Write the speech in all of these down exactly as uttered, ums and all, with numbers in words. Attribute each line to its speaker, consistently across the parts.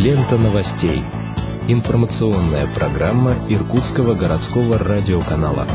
Speaker 1: Лента новостей. Информационная программа Иркутского городского радиоканала.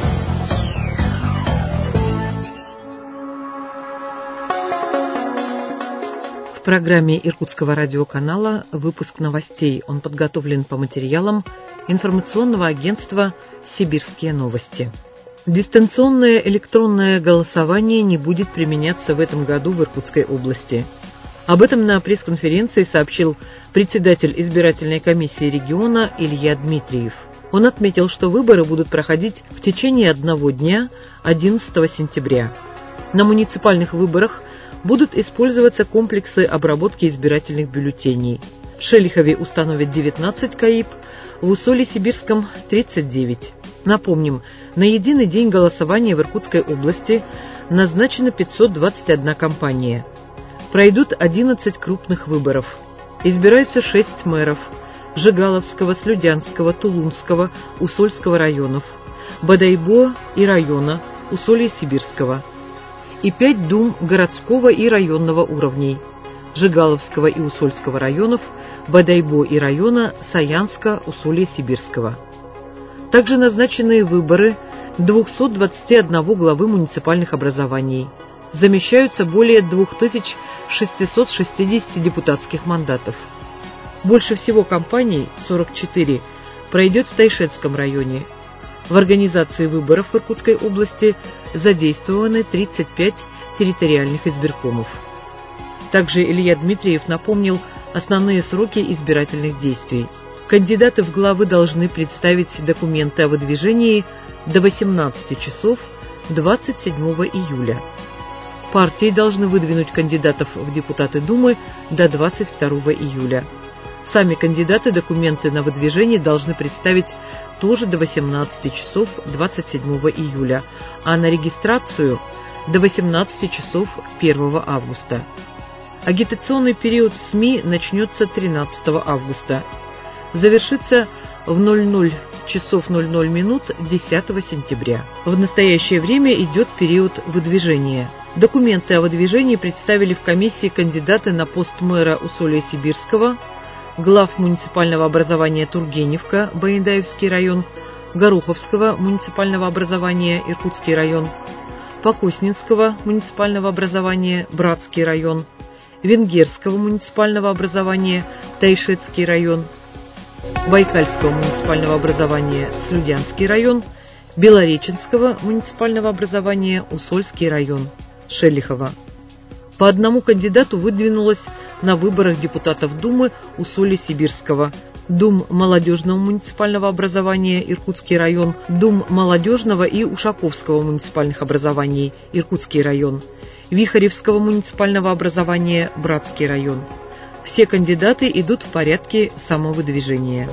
Speaker 2: В программе Иркутского радиоканала выпуск новостей. Он подготовлен по материалам информационного агентства «Сибирские новости». Дистанционное электронное голосование не будет применяться в этом году в Иркутской области. Об этом на пресс-конференции сообщил председатель избирательной комиссии региона Илья Дмитриев. Он отметил, что выборы будут проходить в течение одного дня, одиннадцатого сентября. На муниципальных выборах будут использоваться комплексы обработки избирательных бюллетеней. В Шелихове установят девятнадцать КАИП, в Усолье-Сибирском – тридцать девять. Напомним, на единый день голосования в Иркутской области назначено пятьсот двадцать одна компания. Пройдут одиннадцать крупных выборов. Избираются шесть мэров – Жигаловского, Слюдянского, Тулунского, Усольского районов, Бодайбо и района, Усолья-Сибирского, и пять дум городского и районного уровней – Жигаловского и Усольского районов, Бодайбо и района, Саянска, Усолья-Сибирского. Также назначены выборы двухсот двадцати одного главы муниципальных образований. Замещаются более двух тысяч шестисот шестидесяти депутатских мандатов. Больше всего компаний, сорок четыре, пройдет в Тайшетском районе. В организации выборов в Иркутской области задействованы тридцать пять территориальных избиркомов. Также Илья Дмитриев напомнил основные сроки избирательных действий. Кандидаты в главы должны представить документы о выдвижении до восемнадцати часов двадцать седьмого июля. Партии должны выдвинуть кандидатов в депутаты Думы до двадцать второго июля. Сами кандидаты документы на выдвижение должны представить тоже до восемнадцати часов двадцать седьмого июля, а на регистрацию до восемнадцати часов первого августа. Агитационный период в СМИ начнется тринадцатого августа. Завершится в ноль ноль часов ноль ноль минут десятого сентября. В настоящее время идет период выдвижения. Документы о выдвижении представили в комиссии кандидаты на пост мэра Усолья-Сибирского, глав муниципального образования Тургеневка, Баендаевский район, Гороховского муниципального образования, Иркутский район, Покоснинского муниципального образования, Братский район, Венгерского муниципального образования, Тайшетский район, Байкальского муниципального образования, Слюдянский район, Белореченского муниципального образования, Усольский район, Шелихова. По одному кандидату выдвинулось на выборах депутатов Думы Усолья-Сибирского, Дум молодежного муниципального образования, Иркутский район, Дум молодежного и Ушаковского муниципальных образований, Иркутский район, Вихаревского муниципального образования, Братский район. Все кандидаты идут в порядке самовыдвижения.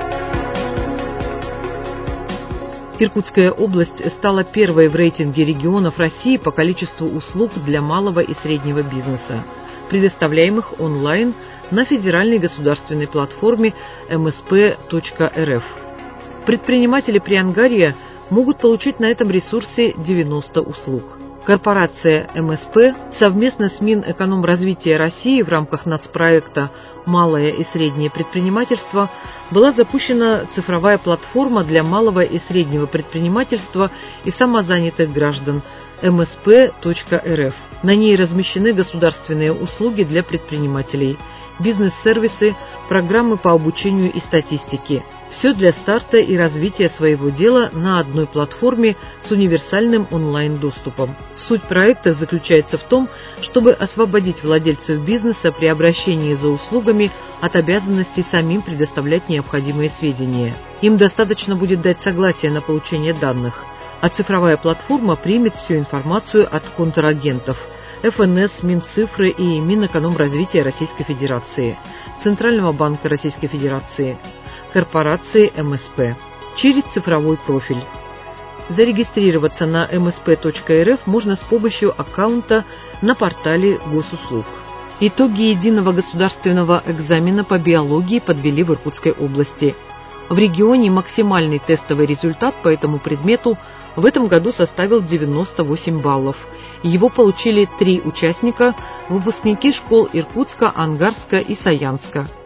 Speaker 2: Иркутская область стала первой в рейтинге регионов России по количеству услуг для малого и среднего бизнеса, предоставляемых онлайн на федеральной государственной платформе эм эс пэ точка эр эф. Предприниматели Приангарья могут получить на этом ресурсе девяносто услуг. Корпорация эм эс пэ совместно с Минэкономразвития России в рамках нацпроекта «Малое и среднее предпринимательство» была запущена цифровая платформа для малого и среднего предпринимательства и самозанятых граждан эм эс пэ точка эр эф. На ней размещены государственные услуги для предпринимателей, бизнес-сервисы, программы по обучению и статистике. Все для старта и развития своего дела на одной платформе с универсальным онлайн-доступом. Суть проекта заключается в том, чтобы освободить владельцев бизнеса при обращении за услугами от обязанности самим предоставлять необходимые сведения. Им достаточно будет дать согласие на получение данных, а цифровая платформа примет всю информацию от контрагентов – эф эн эс, Минцифры и Минэкономразвития Российской Федерации, Центрального банка Российской Федерации, корпорации эм эс пэ через цифровой профиль. Зарегистрироваться на эм эс пэ точка эр эф можно с помощью аккаунта на портале госуслуг. Итоги единого государственного экзамена по биологии подвели в Иркутской области. В регионе максимальный тестовый результат по этому предмету в этом году составил девяносто восемь баллов. Его получили три участника, выпускники школ Иркутска, Ангарска и Саянска.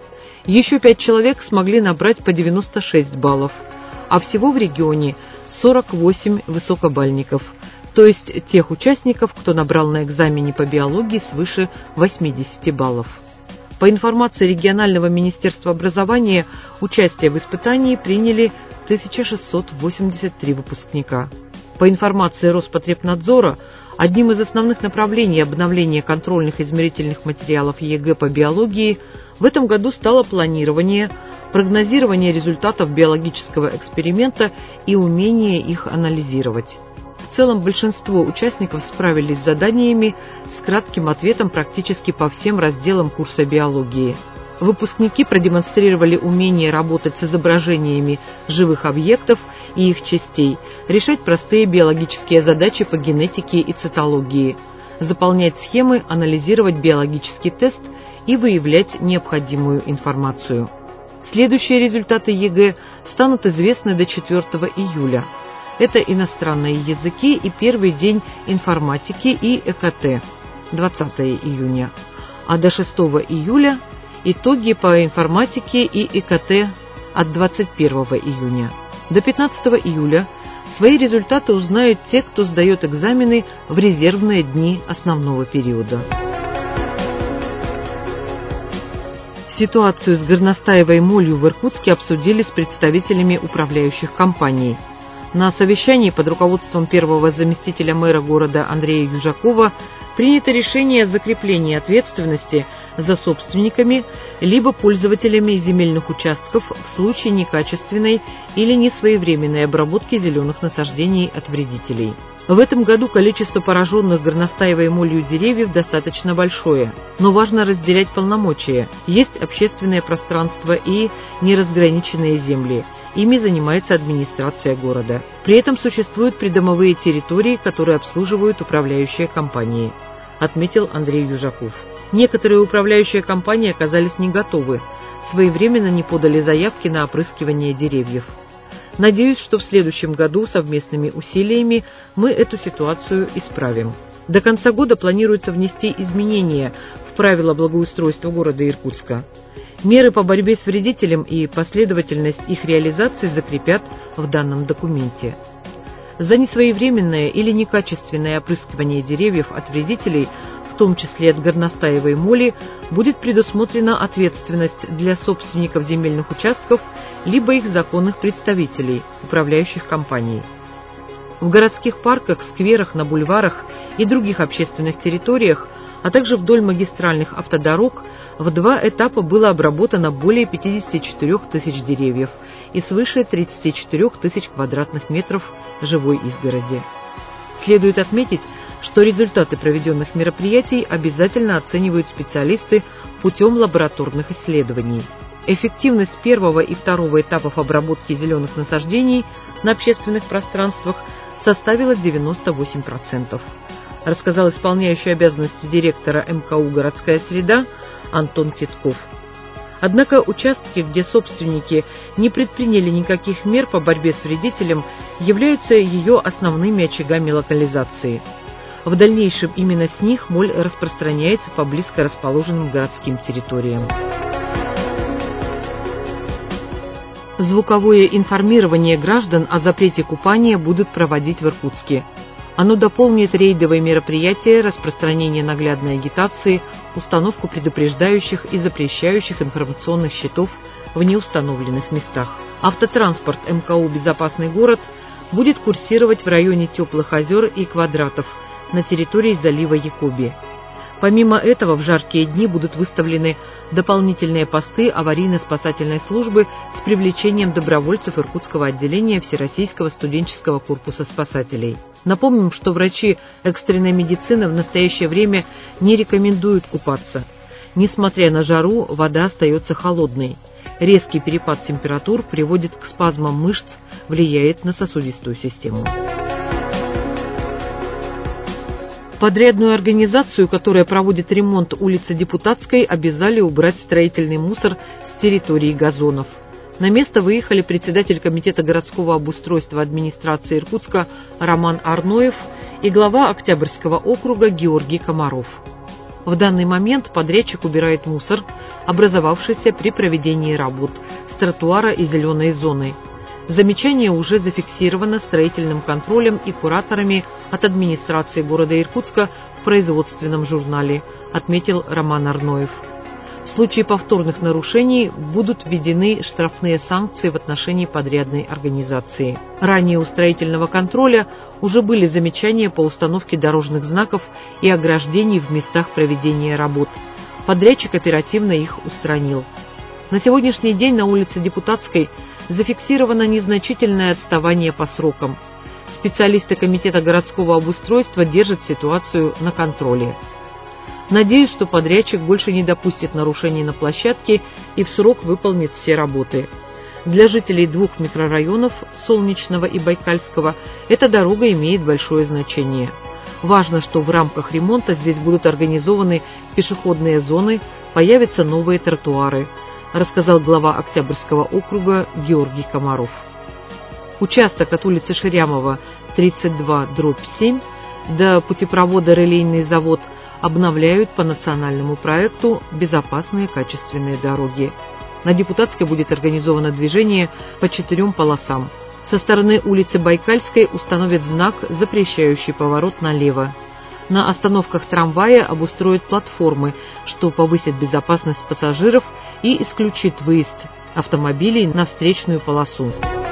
Speaker 2: Еще пять человек смогли набрать по девяносто шесть баллов, а всего в регионе сорок восемь высокобальников, то есть тех участников, кто набрал на экзамене по биологии свыше восьмидесяти баллов. По информации регионального министерства образования, участие в испытании приняли тысяча шестьсот восемьдесят три выпускника. По информации Роспотребнадзора, одним из основных направлений обновления контрольных измерительных материалов ЕГЭ по биологии в этом году стало планирование, прогнозирование результатов биологического эксперимента и умение их анализировать. В целом большинство участников справились с заданиями с кратким ответом практически по всем разделам курса биологии. Выпускники продемонстрировали умение работать с изображениями живых объектов и их частей, решать простые биологические задачи по генетике и цитологии, заполнять схемы, анализировать биологический тест и выявлять необходимую информацию. Следующие результаты ЕГЭ станут известны до четвёртого июля. Это иностранные языки и первый день информатики и ЭКТ двадцатого июня, а до шестого июля итоги по информатике и ЭКТ от двадцать первого июня. До пятнадцатого июля свои результаты узнают те, кто сдает экзамены в резервные дни основного периода. Ситуацию с горностаевой молью в Иркутске обсудили с представителями управляющих компаний. На совещании под руководством первого заместителя мэра города Андрея Южакова принято решение о закреплении ответственности за собственниками либо пользователями земельных участков в случае некачественной или несвоевременной обработки зеленых насаждений от вредителей. В этом году количество пораженных горностаевой молью деревьев достаточно большое, но важно разделять полномочия. Есть общественное пространство и неразграниченные земли. Ими занимается администрация города. При этом существуют придомовые территории, которые обслуживают управляющие компании, отметил Андрей Южаков. Некоторые управляющие компании оказались не готовы, своевременно не подали заявки на опрыскивание деревьев. Надеюсь, что в следующем году совместными усилиями мы эту ситуацию исправим. До конца года планируется внести изменения в правила благоустройства города Иркутска. Меры по борьбе с вредителем и последовательность их реализации закрепят в данном документе. За несвоевременное или некачественное опрыскивание деревьев от вредителей, в том числе от горностаевой моли, будет предусмотрена ответственность для собственников земельных участков либо их законных представителей, управляющих компаний. В городских парках, скверах, на бульварах и других общественных территориях, а также вдоль магистральных автодорог в два этапа было обработано более пятидесяти четырёх тысяч деревьев и свыше тридцати четырёх тысяч квадратных метров живой изгороди. Следует отметить, что результаты проведенных мероприятий обязательно оценивают специалисты путем лабораторных исследований. Эффективность первого и второго этапов обработки зеленых насаждений на общественных пространствах составила девяносто восемь процентов, рассказал исполняющий обязанности директора эм ка у «Городская среда» Антон Титков. Однако участки, где собственники не предприняли никаких мер по борьбе с вредителем, являются ее основными очагами локализации. В дальнейшем именно с них моль распространяется по близко расположенным городским территориям. Звуковое информирование граждан о запрете купания будут проводить в Иркутске. Оно дополнит рейдовые мероприятия, распространение наглядной агитации, установку предупреждающих и запрещающих информационных щитов в неустановленных местах. Автотранспорт эм ка у «Безопасный город» будет курсировать в районе Теплых озер и Квадратов на территории залива Якоби. Помимо этого, в жаркие дни будут выставлены дополнительные посты аварийно-спасательной службы с привлечением добровольцев Иркутского отделения Всероссийского студенческого корпуса спасателей. Напомним, что врачи экстренной медицины в настоящее время не рекомендуют купаться. Несмотря на жару, вода остается холодной. Резкий перепад температур приводит к спазмам мышц, влияет на сосудистую систему. Подрядную организацию, которая проводит ремонт улицы Депутатской, обязали убрать строительный мусор с территории газонов. На место выехали председатель комитета городского обустройства администрации Иркутска Роман Арноев и глава Октябрьского округа Георгий Комаров. В данный момент подрядчик убирает мусор, образовавшийся при проведении работ с тротуара и зеленой зоны. Замечание уже зафиксировано строительным контролем и кураторами от администрации города Иркутска в производственном журнале, отметил Роман Арноев. В случае повторных нарушений будут введены штрафные санкции в отношении подрядной организации. Ранее у строительного контроля уже были замечания по установке дорожных знаков и ограждений в местах проведения работ. Подрядчик оперативно их устранил. На сегодняшний день на улице Депутатской зафиксировано незначительное отставание по срокам. Специалисты Комитета городского обустройства держат ситуацию на контроле. Надеюсь, что подрядчик больше не допустит нарушений на площадке и в срок выполнит все работы. Для жителей двух микрорайонов, Солнечного и Байкальского, эта дорога имеет большое значение. Важно, что в рамках ремонта здесь будут организованы пешеходные зоны, появятся новые тротуары, рассказал глава Октябрьского округа Георгий Комаров. Участок от улицы Ширямова, тридцать два дробь семь, до путепровода «Релейный завод» обновляют по национальному проекту «Безопасные качественные дороги». На Депутатской будет организовано движение по четырем полосам. Со стороны улицы Байкальской установят знак, запрещающий поворот налево. На остановках трамвая обустроят платформы, что повысит безопасность пассажиров и исключит выезд автомобилей на встречную полосу.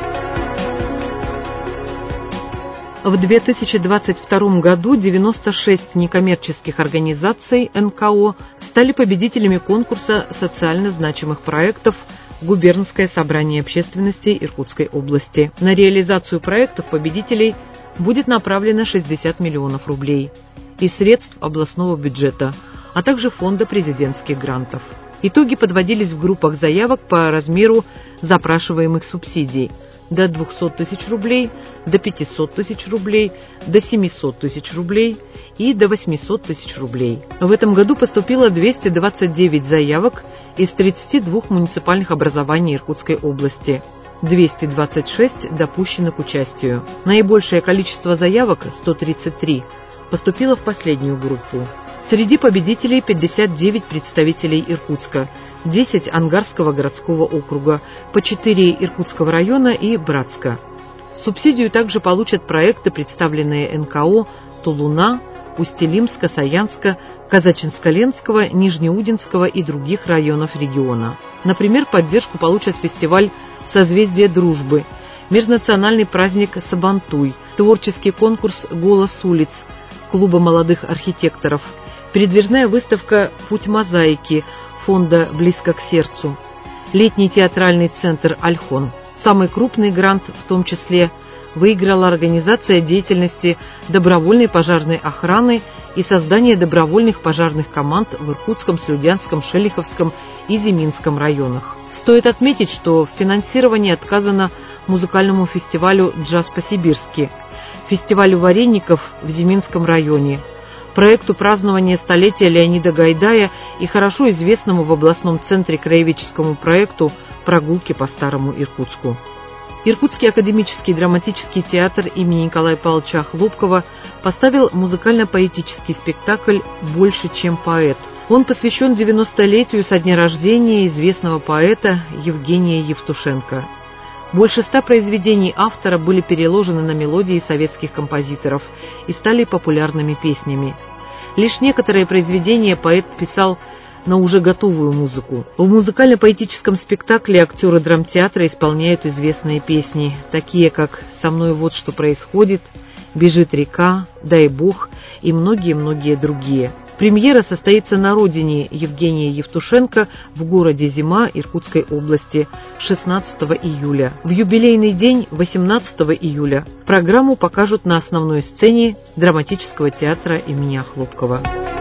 Speaker 2: В две тысячи двадцать втором году девяносто шесть некоммерческих организаций эн ка о стали победителями конкурса социально значимых проектов «Губернское собрание общественности Иркутской области». На реализацию проектов победителей будет направлено шестьдесят миллионов рублей из средств областного бюджета, а также фонда президентских грантов. Итоги подводились в группах заявок по размеру запрашиваемых субсидий до двухсот тысяч рублей, до пятисот тысяч рублей, до семисот тысяч рублей и до восьмисот тысяч рублей. В этом году поступило двести двадцать девять заявок из тридцати двух муниципальных образований Иркутской области. двести двадцать шесть допущены к участию. Наибольшее количество заявок, сто тридцать три, поступило в последнюю группу. Среди победителей пятьдесят девять представителей Иркутска, десять Ангарского городского округа, по четыре Иркутского района и Братска. Субсидию также получат проекты, представленные эн ка о Тулуна, Усть-Илимска, Саянска, Казачинско-Ленского, Нижнеудинского и других районов региона. Например, поддержку получат фестиваль «Созвездие дружбы», межнациональный праздник Сабантуй, творческий конкурс «Голос улиц» Клуба молодых архитекторов, передвижная выставка «Путь мозаики» фонда «Близко к сердцу», летний театральный центр «Альхон». Самый крупный грант, в том числе, выиграла организация деятельности добровольной пожарной охраны и создание добровольных пожарных команд в Иркутском, Слюдянском, Шелиховском и Зиминском районах. Стоит отметить, что в финансировании отказано музыкальному фестивалю «Джаз по-сибирски», фестивалю вареников в Зиминском районе, проекту празднования столетия Леонида Гайдая и хорошо известному в областном центре краеведческому проекту «Прогулки по Старому Иркутску». Иркутский академический драматический театр имени Николая Павловича Хлопкова поставил музыкально-поэтический спектакль «Больше, чем поэт». Он посвящен девяностолетию со дня рождения известного поэта Евгения Евтушенко. Больше ста произведений автора были переложены на мелодии советских композиторов и стали популярными песнями. Лишь некоторые произведения поэт писал на уже готовую музыку. В музыкально-поэтическом спектакле актеры драмтеатра исполняют известные песни, такие как «Со мной вот что происходит», «Бежит река», «Дай Бог» и многие-многие другие. Премьера состоится на родине Евгения Евтушенко в городе Зима Иркутской области шестнадцатого июля. В юбилейный день восемнадцатого июля программу покажут на основной сцене драматического театра имени Хлопкова.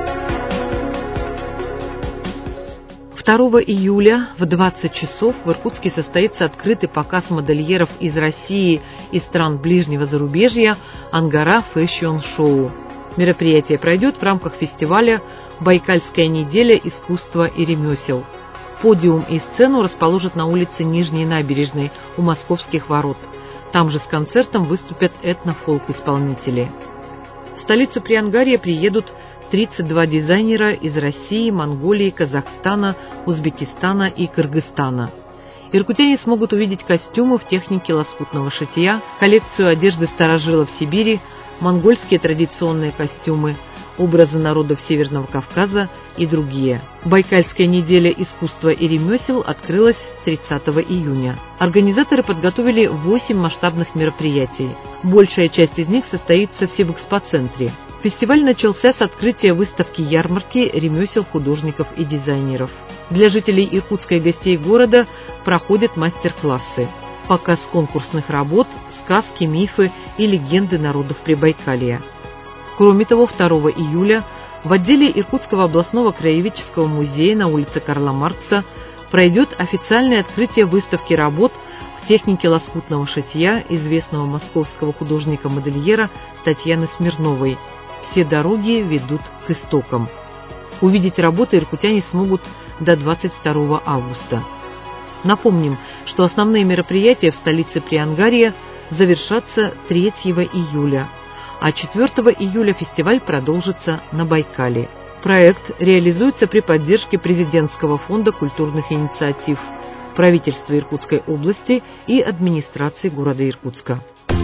Speaker 2: второго июля в двадцать часов в Иркутске состоится открытый показ модельеров из России и стран ближнего зарубежья «Ангара Фэшн Шоу». Мероприятие пройдет в рамках фестиваля «Байкальская неделя искусства и ремесел». Подиум и сцену расположат на улице Нижней набережной у Московских ворот. Там же с концертом выступят этно-фолк-исполнители. В столицу Приангарья приедут тридцать два дизайнера из России, Монголии, Казахстана, Узбекистана и Кыргызстана. Иркутяне смогут увидеть костюмы в технике лоскутного шитья, коллекцию одежды старожилов Сибири, монгольские традиционные костюмы, образы народов Северного Кавказа и другие. Байкальская неделя искусства и ремесел открылась тридцатого июня. Организаторы подготовили восемь масштабных мероприятий. Большая часть из них состоится в Сибэкспоцентре. Фестиваль начался с открытия выставки-ярмарки ремесел художников и дизайнеров. Для жителей Иркутска и гостей города проходят мастер-классы, показ конкурсных работ, сказки, мифы и легенды народов Прибайкалья. Кроме того, второго июля в отделе Иркутского областного краеведческого музея на улице Карла Маркса пройдет официальное открытие выставки работ в технике лоскутного шитья известного московского художника-модельера Татьяны Смирновой. Все дороги ведут к истокам. Увидеть работы иркутяне смогут до двадцать второго августа. Напомним, что основные мероприятия в столице Приангарья завершатся третьего июля, а четвертого июля фестиваль продолжится на Байкале. Проект реализуется при поддержке Президентского фонда культурных инициатив, правительства Иркутской области и администрации города Иркутска.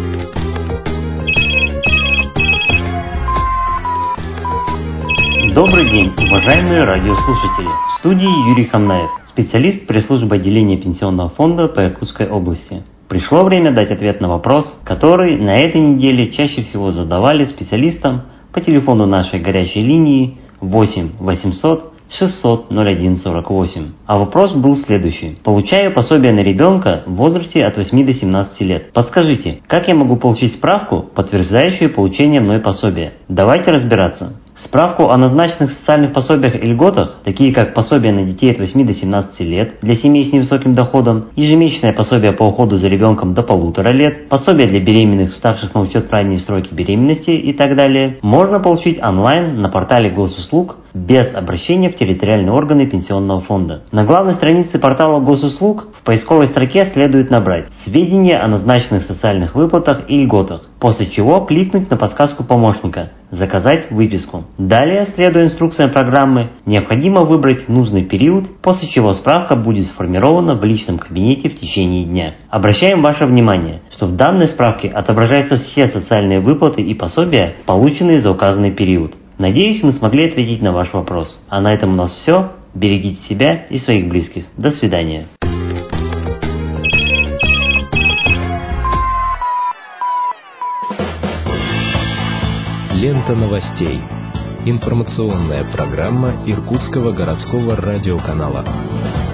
Speaker 3: Добрый день, уважаемые радиослушатели! В студии Юрий Хамнаев, специалист пресс-службы отделения Пенсионного фонда по Иркутской области. Пришло время дать ответ на вопрос, который на этой неделе чаще всего задавали специалистам по телефону нашей горячей линии восемь восемьсот шестьсот ноль один сорок восемь. А вопрос был следующий. Получаю пособие на ребенка в возрасте от восьми до семнадцати лет. Подскажите, как я могу получить справку, подтверждающую получение мной пособия? Давайте разбираться. Справку о назначенных социальных пособиях и льготах, такие как пособие на детей от восьми до семнадцати лет для семей с невысоким доходом, ежемесячное пособие по уходу за ребенком до полутора лет, пособие для беременных, вставших на учет в ранние сроки беременности и так далее, можно получить онлайн на портале госуслуг без обращения в территориальные органы пенсионного фонда. На главной странице портала госуслуг в поисковой строке следует набрать «Сведения о назначенных социальных выплатах и льготах», после чего кликнуть на подсказку помощника «Заказать выписку». Далее, следуя инструкциям программы, необходимо выбрать нужный период, после чего справка будет сформирована в личном кабинете в течение дня. Обращаем ваше внимание, что в данной справке отображаются все социальные выплаты и пособия, полученные за указанный период. Надеюсь, мы смогли ответить на ваш вопрос. А на этом у нас все. Берегите себя и своих близких. До свидания.
Speaker 1: Лента новостей. Информационная программа Иркутского городского радиоканала.